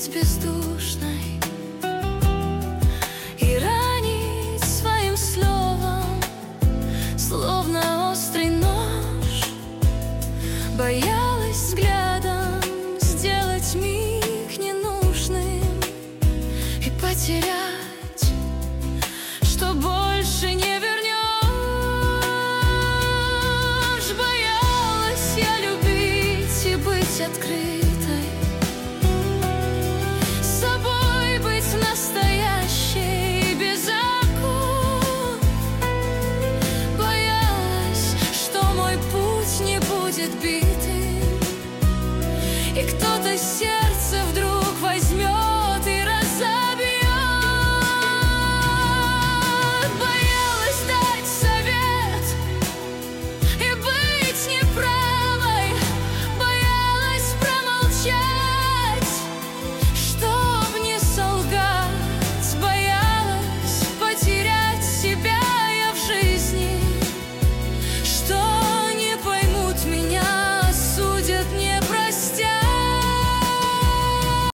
быть бездушной и ранить своим словом, словно острый нож. Боялась взглядом сделать миг ненужным и потерять, что больше не вернешь. Боялась я любить и быть открытой, с собой быть настоящей, без оков. Боялась, что мой путь не будет битым, и кто-то